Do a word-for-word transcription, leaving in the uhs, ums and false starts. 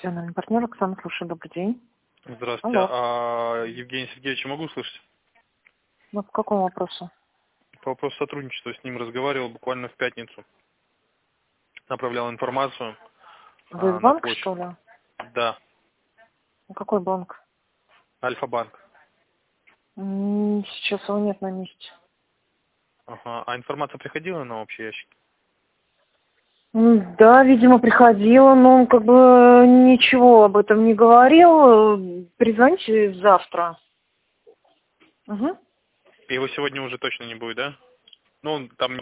профессиональный партнер Оксана, слушаю, добрый день. Здравствуйте. Алло. А, Евгений Сергеевич, могу слышать? Ну, по какому вопросу? По вопросу сотрудничества с ним разговаривал буквально в пятницу. Направлял информацию Вы а, из на банка, почту. что ли? Да, Какой банк? Альфа-банк. М, Сейчас его нет на месте. Ага. А информация приходила на общий ящик? М, Да, видимо, приходила, но он как бы ничего об этом не говорил. Перезвоните завтра. Угу. Его сегодня уже точно не будет, да? Ну, он там